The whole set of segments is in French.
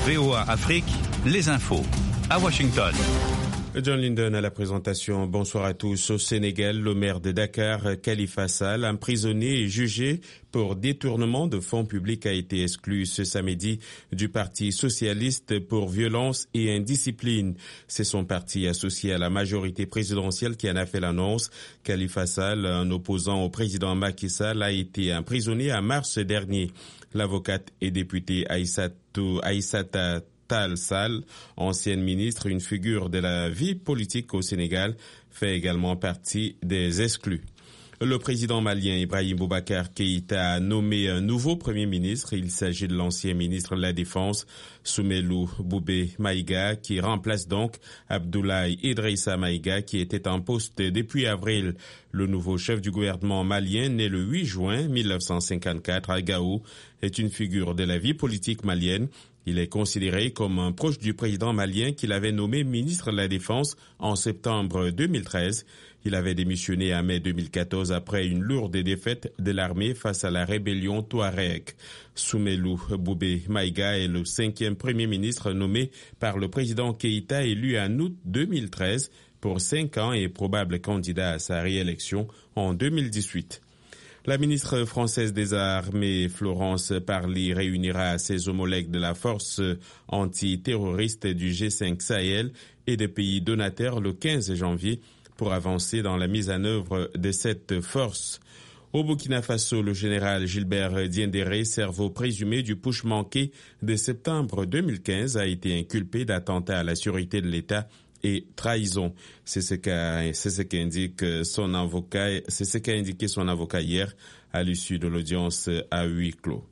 VOA Afrique, les infos. À Washington. John Linden à la présentation. Bonsoir à tous. Au Sénégal, le maire de Dakar, Khalifa Sall, emprisonné et jugé pour détournement de fonds publics, a été exclu ce samedi du Parti socialiste pour violence et indiscipline. C'est son parti associé à la majorité présidentielle qui en a fait l'annonce. Khalifa Sall, un opposant au président Macky Sall, a été emprisonné en mars dernier. L'avocate et députée Aïssata Tall Sall, ancienne ministre, une figure de la vie politique au Sénégal, fait également partie des exclus. Le président malien Ibrahim Boubacar Keïta a nommé un nouveau premier ministre. Il s'agit de l'ancien ministre de la Défense, Soumelou Boubé Maïga, qui remplace donc Abdoulaye Idrissa Maïga, qui était en poste depuis avril. Le nouveau chef du gouvernement malien, né le 8 juin 1954 à Gao, est une figure de la vie politique malienne. Il est considéré comme un proche du président malien qu'il avait nommé ministre de la Défense en septembre 2013. Il avait démissionné en mai 2014 après une lourde défaite de l'armée face à la rébellion Touareg. Soumelou Boubé Maïga est le 5e premier ministre nommé par le président Keïta, élu en août 2013 pour 5 ans et probable candidat à sa réélection en 2018. La ministre française des Armées, Florence Parly, réunira ses homologues de la force antiterroriste du G5 Sahel et des pays donataires le 15 janvier pour avancer dans la mise en œuvre de cette force. Au Burkina Faso, le général Gilbert Diendéré, cerveau présumé du putsch manqué de septembre 2015, a été inculpé d'attentat à la sûreté de l'État et trahison. C'est ce qu'a indiqué son avocat hier à l'issue de l'audience à huis clos.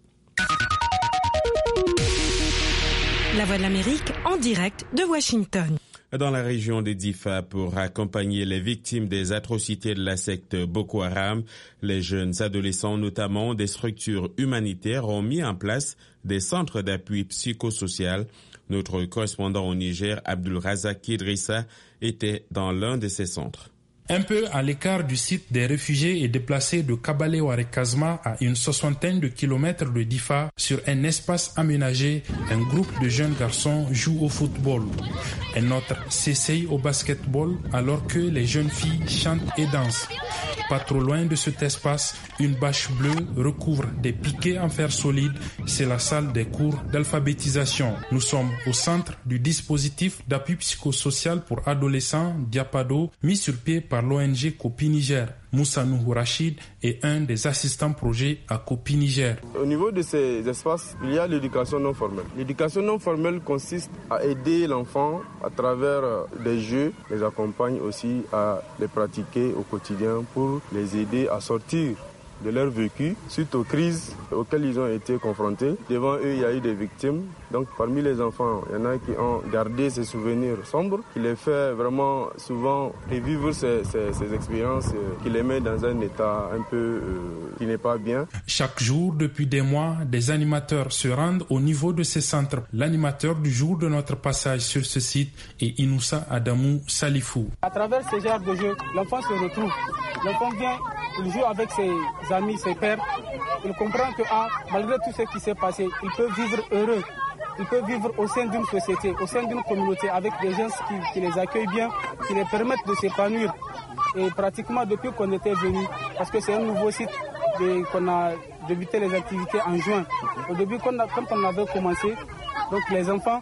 La Voix de l'Amérique en direct de Washington. Dans la région de Difa, pour accompagner les victimes des atrocités de la secte Boko Haram, les jeunes adolescents, notamment des structures humanitaires, ont mis en place des centres d'appui psychosocial. Notre correspondant au Niger, Abdul Razak Idrissa, était dans l'un de ces centres. Un peu à l'écart du site des réfugiés et déplacés de Kabale-Waré-Kazma, à une 60aine de kilomètres de Difa, sur un espace aménagé, un groupe de jeunes garçons joue au football. Un autre s'essaye au basketball alors que les jeunes filles chantent et dansent. Pas trop loin de cet espace, une bâche bleue recouvre des piquets en fer solide. C'est la salle des cours d'alphabétisation. Nous sommes au centre du dispositif d'appui psychosocial pour adolescents, Diapado, mis sur pied par l'ONG Copi Niger. Moussa Nouhou Rachid est un des assistants projet à Copi Niger. Au niveau de ces espaces, il y a l'éducation non formelle. L'éducation non formelle consiste à aider l'enfant à travers des jeux, les accompagne aussi à les pratiquer au quotidien pour les aider à sortir de leur vécu suite aux crises auxquelles ils ont été confrontés. Devant eux, il y a eu des victimes. Donc parmi les enfants, il y en a qui ont gardé ces souvenirs sombres, qui les fait vraiment souvent revivre ces expériences, qui les met dans un état un peu qui n'est pas bien. Chaque jour, depuis des mois, des animateurs se rendent au niveau de ces centres. L'animateur du jour de notre passage sur ce site est Inoussa Adamou Salifou. À travers ce genre de jeu, l'enfant se retrouve. L'enfant vient, il joue avec ses amis, ses pères. Il comprend que malgré tout ce qui s'est passé, il peut vivre heureux. Il peut vivre au sein d'une société, au sein d'une communauté, avec des gens qui les accueillent bien, qui les permettent de s'épanouir. Et pratiquement depuis qu'on était venu, parce que c'est un nouveau site qu'on a débuté les activités en juin. Au début, quand on avait commencé, donc les enfants,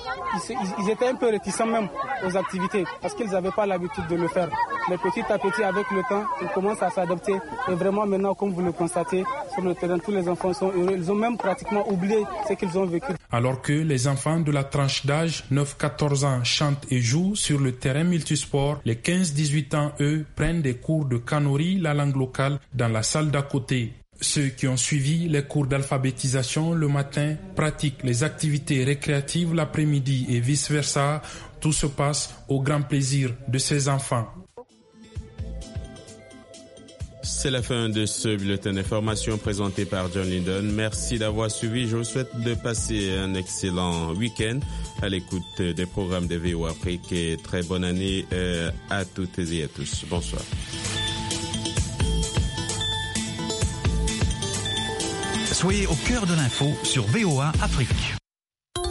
ils étaient un peu réticents même aux activités, parce qu'ils n'avaient pas l'habitude de le faire. Mais petit à petit, avec le temps, ils commencent à s'adapter. Et vraiment maintenant, comme vous le constatez, sur le terrain, tous les enfants sont heureux. Ils ont même pratiquement oublié ce qu'ils ont vécu. Alors que les enfants de la tranche d'âge 9-14 ans chantent et jouent sur le terrain multisport, les 15-18 ans, eux, prennent des cours de kanuri, la langue locale, dans la salle d'à côté. Ceux qui ont suivi les cours d'alphabétisation le matin pratiquent les activités récréatives l'après-midi et vice-versa. Tout se passe au grand plaisir de ces enfants. C'est la fin de ce bulletin d'information présenté par John Linden. Merci d'avoir suivi. Je vous souhaite de passer un excellent week-end à l'écoute des programmes de VOA Afrique et très bonne année à toutes et à tous. Bonsoir. Soyez au cœur de l'info sur VOA Afrique.